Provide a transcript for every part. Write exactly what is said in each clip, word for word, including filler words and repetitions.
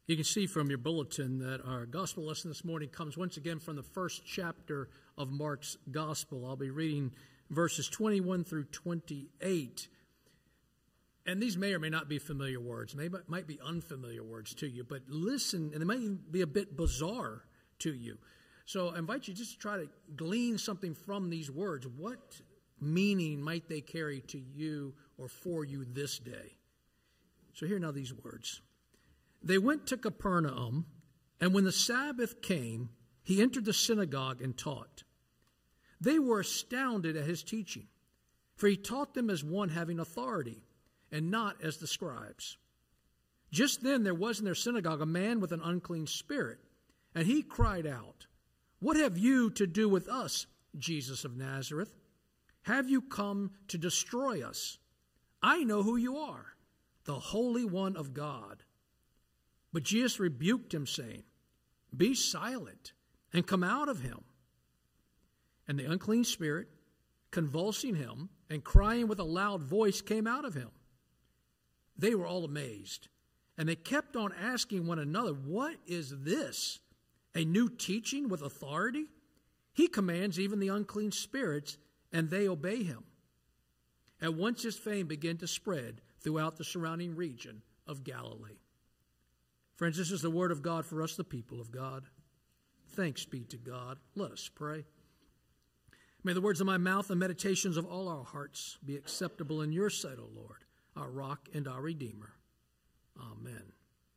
You can see from your bulletin that our gospel lesson this morning comes once again from the first chapter of Mark's gospel. I'll be reading verses twenty-one through twenty-eight. And these may or may not be familiar words, may might be unfamiliar words to you, but listen, and they might be a bit bizarre to you. So I invite you just to try to glean something from these words. What meaning might they carry to you or for you this day? So hear now these words. They went to Capernaum, and when the Sabbath came, he entered the synagogue and taught. They were astounded at his teaching, for he taught them as one having authority, and not as the scribes. Just then there was in their synagogue a man with an unclean spirit, and he cried out, "What have you to do with us, Jesus of Nazareth? Have you come to destroy us? I know who you are, the Holy One of God." But Jesus rebuked him, saying, "Be silent and come out of him." And the unclean spirit, convulsing him and crying with a loud voice, came out of him. They were all amazed, and they kept on asking one another, "What is this? A new teaching with authority? He commands even the unclean spirits, and they obey him." At once his fame began to spread throughout the surrounding region of Galilee. Friends, this is the word of God for us, the people of God. Thanks be to God. Let us pray. May the words of my mouth and meditations of all our hearts be acceptable in your sight, O Lord, our rock and our redeemer. Amen.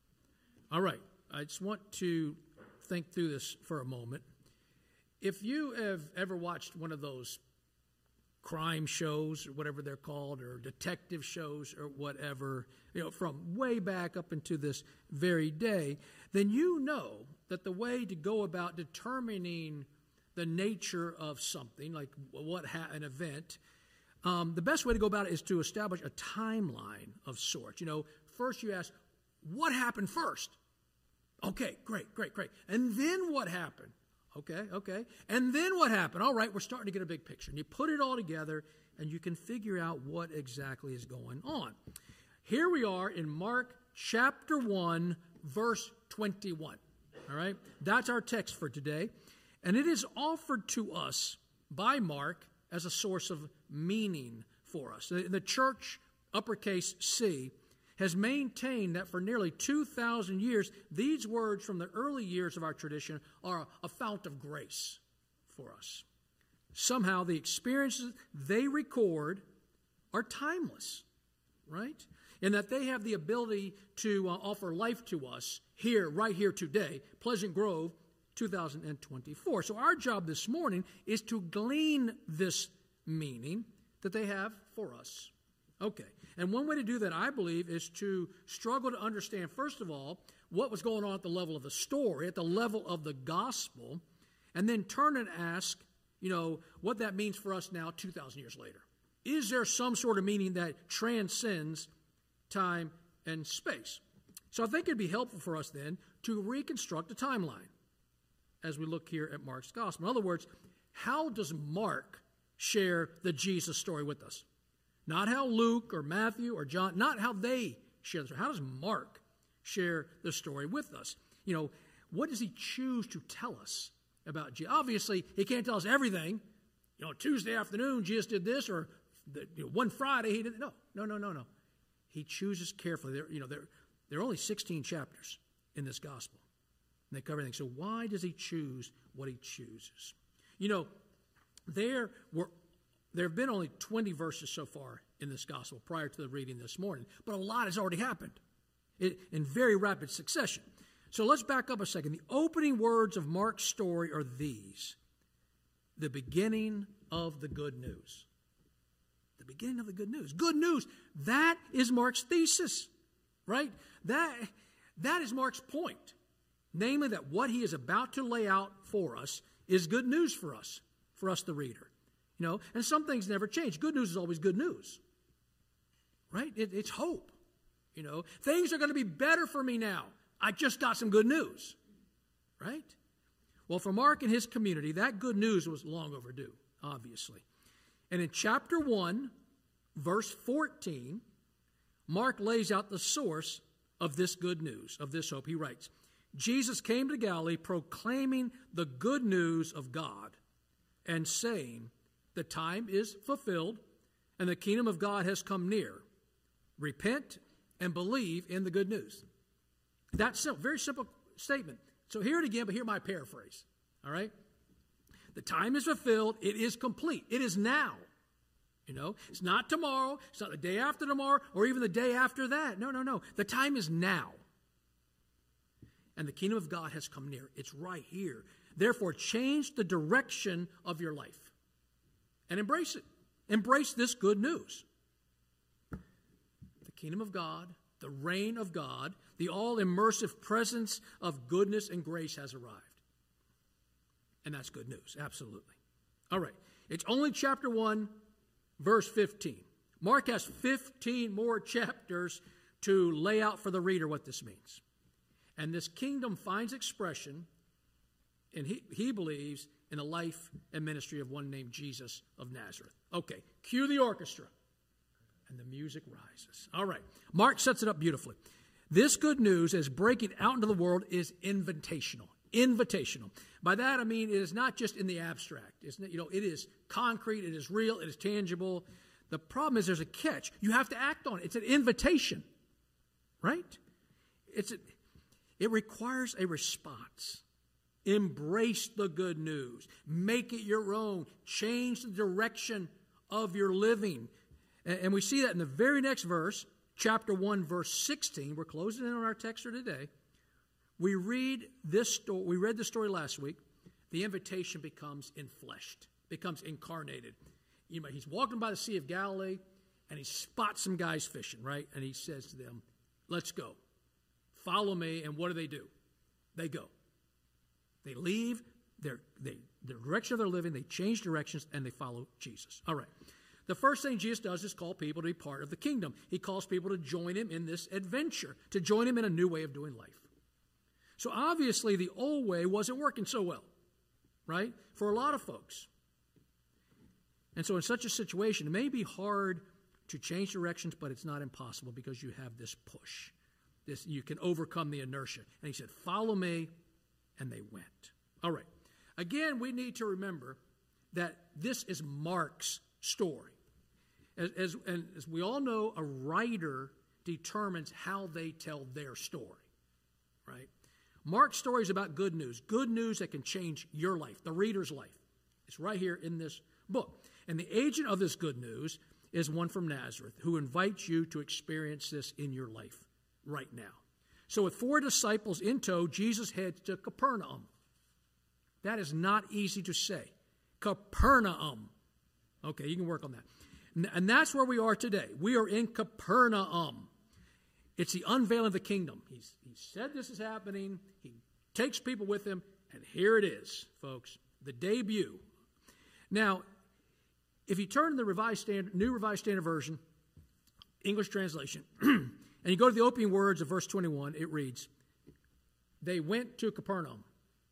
All right, I just want to think through this for a moment. If you have ever watched one of those crime shows or whatever they're called, or detective shows or whatever, you know, from way back up into this very day, then you know that the way to go about determining the nature of something, like what ha- an event, um, the best way to go about it is to establish a timeline of sorts. You know, first you ask, what happened first? Okay, great, great, great. And then what happened? Okay, okay. And then what happened? All right, we're starting to get a big picture. And you put it all together, and you can figure out what exactly is going on. Here we are in Mark chapter one, verse twenty-one. All right? That's our text for today. And it is offered to us by Mark as a source of meaning for us. The, the church, uppercase C, has maintained that for nearly two thousand years, these words from the early years of our tradition are a fount of grace for us. Somehow the experiences they record are timeless, right? In that they have the ability to uh, offer life to us here, right here today, Pleasant Grove, two thousand twenty-four. So our job this morning is to glean this meaning that they have for us. Okay, and one way to do that, I believe, is to struggle to understand, first of all, what was going on at the level of the story, at the level of the gospel, and then turn and ask, you know, what that means for us now two thousand years later. Is there some sort of meaning that transcends time and space? So I think it'd be helpful for us then to reconstruct a timeline as we look here at Mark's gospel. In other words, how does Mark share the Jesus story with us? Not how Luke or Matthew or John, not how they share the story. How does Mark share the story with us? You know, what does he choose to tell us about Jesus? Obviously, he can't tell us everything. You know, Tuesday afternoon, Jesus did this, or the, you know, one Friday, he did no, no, no, no, no. He chooses carefully. There, you know, there, there are only sixteen chapters in this gospel, and they cover everything. So why does he choose what he chooses? You know, there were There have been only twenty verses so far in this gospel prior to the reading this morning, but a lot has already happened it, in very rapid succession. So let's back up a second. The opening words of Mark's story are these: the beginning of the good news. The beginning of the good news. Good news. That is Mark's thesis, right? That, that is Mark's point. Namely, that what he is about to lay out for us is good news for us, for us the reader. You know, and some things never change. Good news is always good news, right? It, it's hope. You know, things are going to be better for me now. I just got some good news, right? Well, for Mark and his community, that good news was long overdue, obviously. And in chapter one, verse fourteen, Mark lays out the source of this good news, of this hope. He writes, Jesus came to Galilee proclaiming the good news of God and saying, the time is fulfilled and the kingdom of God has come near. Repent and believe in the good news. That's simple, very simple statement. So hear it again, but hear my paraphrase. All right? The time is fulfilled. It is complete. It is now. You know, it's not tomorrow. It's not the day after tomorrow or even the day after that. No, no, no. The time is now. And the kingdom of God has come near. It's right here. Therefore, change the direction of your life and embrace it. Embrace this good news. The kingdom of God, the reign of God, the all-immersive presence of goodness and grace has arrived. And that's good news, absolutely. All right, it's only chapter one, verse fifteen. Mark has fifteen more chapters to lay out for the reader what this means. And this kingdom finds expression, and he, he believes, in the life and ministry of one named Jesus of Nazareth. Okay, cue the orchestra. And the music rises. All right, Mark sets it up beautifully. This good news, as breaking out into the world, is invitational. Invitational. By that I mean it is not just in the abstract. It's, you know, it is concrete, it is real, it is tangible. The problem is there's a catch. You have to act on it. It's an invitation, right? It's a, it requires a response. Embrace the good news. Make it your own. Change the direction of your living. And, and we see that in the very next verse, chapter one, verse sixteen. We're closing in on our text for today. We read this story. We read the story last week. The invitation becomes enfleshed, becomes incarnated. You know, he's walking by the Sea of Galilee, and he spots some guys fishing, right? And he says to them, let's go. Follow me. And what do they do? They go. They leave their, they, the direction of their living, they change directions, and they follow Jesus. All right. The first thing Jesus does is call people to be part of the kingdom. He calls people to join him in this adventure, to join him in a new way of doing life. So obviously the old way wasn't working so well, right, for a lot of folks. And so in such a situation, it may be hard to change directions, but it's not impossible because you have this push. This, you can overcome the inertia. And he said, follow me, and they went. All right. Again, we need to remember that this is Mark's story. As, as, and as we all know, a writer determines how they tell their story, right? Mark's story is about good news, good news that can change your life, the reader's life. It's right here in this book. And the agent of this good news is one from Nazareth who invites you to experience this in your life right now. So with four disciples in tow, Jesus heads to Capernaum. That is not easy to say. Capernaum. Okay, you can work on that. And that's where we are today. We are in Capernaum. It's the unveiling of the kingdom. He's, he said this is happening. He takes people with him. And here it is, folks. The debut. Now, if you turn to the Revised Standard, New Revised Standard Version, English translation, and you go to the opening words of verse twenty-one, it reads, they went to Capernaum.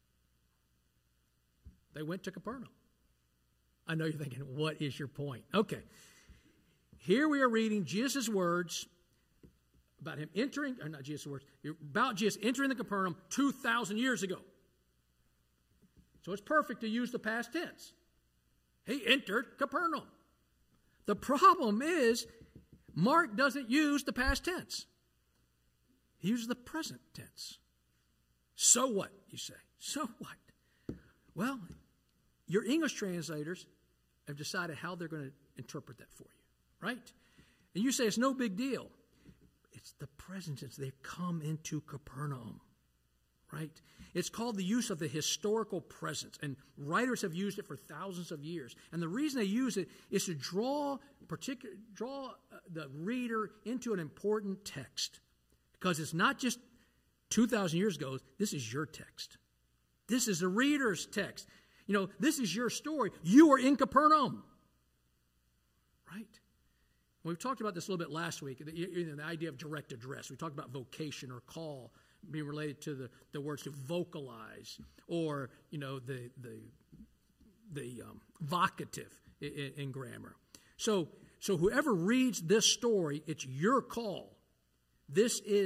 They went to Capernaum. I know you're thinking, what is your point? Okay. Here we are reading Jesus' words about him entering, or not Jesus' words, about Jesus entering the Capernaum two thousand years ago. So it's perfect to use the past tense. He entered Capernaum. The problem is, Mark doesn't use the past tense. He uses the present tense. So what, you say? So what? Well, your English translators have decided how they're going to interpret that for you, right? And you say it's no big deal. It's the present tense. They come into Capernaum, right? It's called the use of the historical presence, and writers have used it for thousands of years. And the reason they use it is to draw particular, draw the reader into an important text, because it's not just two thousand years ago. This is your text. This is the reader's text. You know, this is your story. You are in Capernaum, right? We've talked about this a little bit last week, the, you know, the idea of direct address. We talked about vocation or call being related to the, the words to vocalize, or, you know, the the the um, vocative in, in grammar. So, so whoever reads this story, it's your call. This is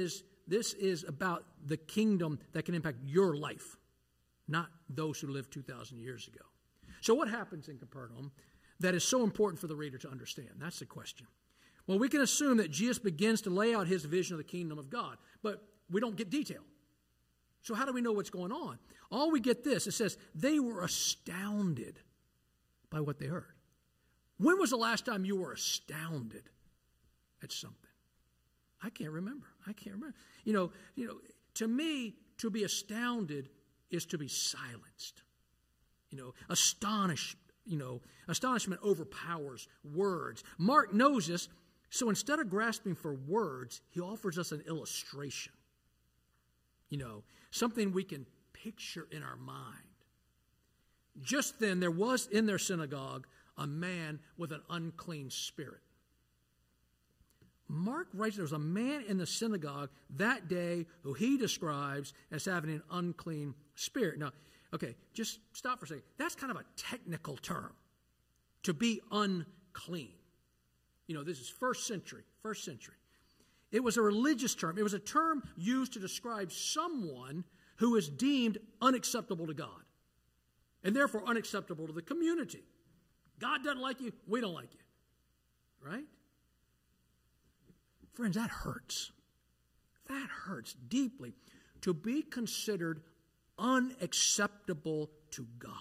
This is about the kingdom that can impact your life, not those who lived two thousand years ago. So what happens in Capernaum that is so important for the reader to understand? That's the question. Well, we can assume that Jesus begins to lay out his vision of the kingdom of God, but we don't get detail. So how do we know what's going on? All we get this, it says, they were astounded by what they heard. When was the last time you were astounded at something? I can't remember. I can't remember. You know, you know, to me, to be astounded is to be silenced. You know, astonished, you know, astonishment overpowers words. Mark knows this, so instead of grasping for words, he offers us an illustration. You know, something we can picture in our mind. Just then, there was in their synagogue a man with an unclean spirit. Mark writes there was a man in the synagogue that day who he describes as having an unclean spirit. Now, okay, just stop for a second. That's kind of a technical term, to be unclean. You know, this is first century, first century. It was a religious term. It was a term used to describe someone who is deemed unacceptable to God and therefore unacceptable to the community. God doesn't like you, we don't like you. Right? Friends, that hurts. That hurts deeply. To be considered unacceptable to God.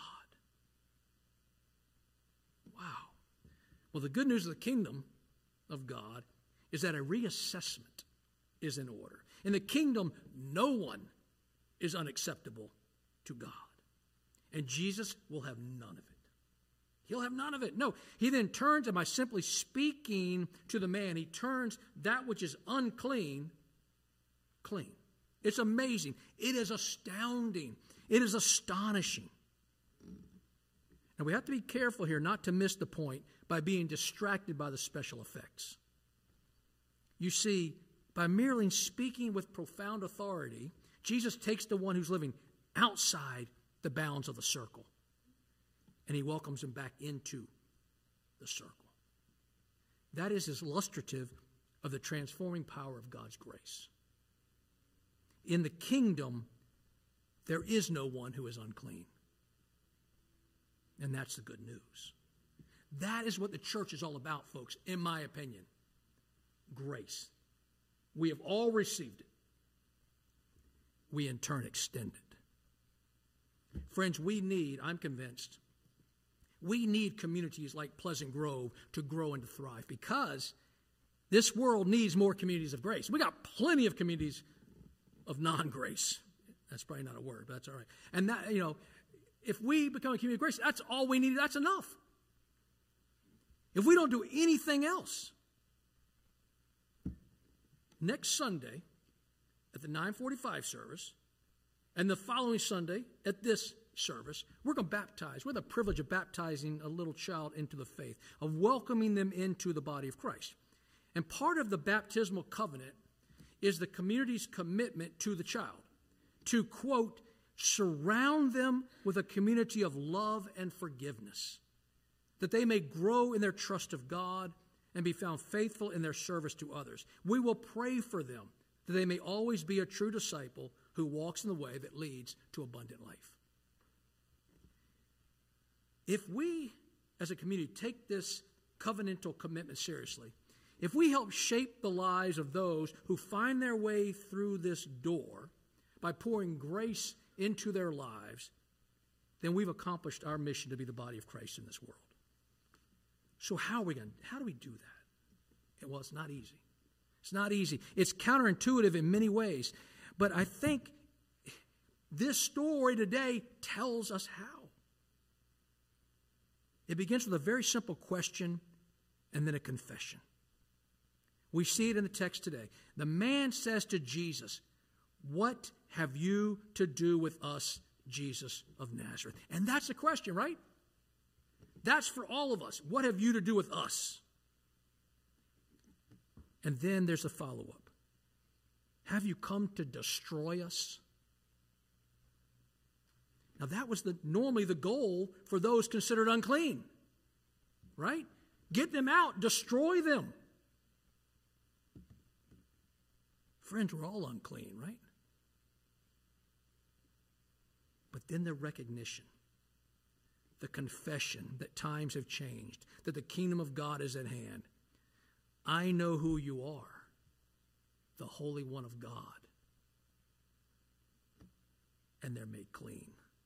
Wow. Well, the good news of the kingdom of God is that a reassessment is in order. In the kingdom, no one is unacceptable to God. And Jesus will have none of it. He'll have none of it. No, he then turns, and by simply speaking to the man, he turns that which is unclean, clean. It's amazing. It is astounding. It is astonishing. And we have to be careful here not to miss the point by being distracted by the special effects. You see, by merely speaking with profound authority, Jesus takes the one who's living outside the bounds of the circle, and he welcomes him back into the circle. That is illustrative of the transforming power of God's grace. In the kingdom, there is no one who is unclean. And that's the good news. That is what the church is all about, folks, in my opinion. Grace. We have all received it. We in turn extend it. Friends, we need, I'm convinced, we need communities like Pleasant Grove to grow and to thrive, because this world needs more communities of grace. We got plenty of communities of non-grace. That's probably not a word, but that's all right. And that, you know, if we become a community of grace, that's all we need. That's enough. If we don't do anything else, next Sunday at the nine forty-five service and the following Sunday at this service, we're going to baptize. We have the privilege of baptizing a little child into the faith, of welcoming them into the body of Christ. And part of the baptismal covenant is the community's commitment to the child to, quote, surround them with a community of love and forgiveness, that they may grow in their trust of God and be found faithful in their service to others. We will pray for them that they may always be a true disciple who walks in the way that leads to abundant life. If we, as a community, take this covenantal commitment seriously, if we help shape the lives of those who find their way through this door by pouring grace into their lives, then we've accomplished our mission to be the body of Christ in this world. So how are we going to, how do we do that? Well, it's not easy. It's not easy. It's counterintuitive in many ways. But I think this story today tells us how. It begins with a very simple question and then a confession. We see it in the text today. The man says to Jesus, "What have you to do with us, Jesus of Nazareth?" And that's the question, right? That's for all of us. What have you to do with us? And then there's a follow-up. Have you come to destroy us? Now that was the normally the goal for those considered unclean, right? Get them out, destroy them. Friends, we're all unclean, right? But then the recognition, the confession that times have changed, that the kingdom of God is at hand. I know who you are, the Holy One of God. And they're made clean.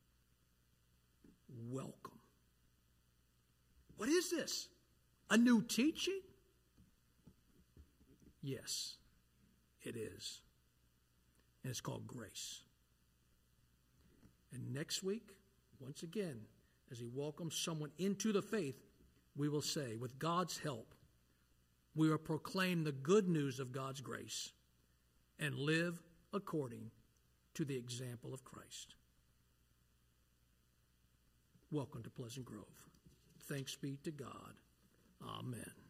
Welcome. What is this? A new teaching? Yes, it is. And it's called grace. And next week, once again, as he welcomes someone into the faith, we will say, with God's help, we will proclaim the good news of God's grace and live according to the example of Christ. Welcome to Pleasant Grove. Thanks be to God. Amen.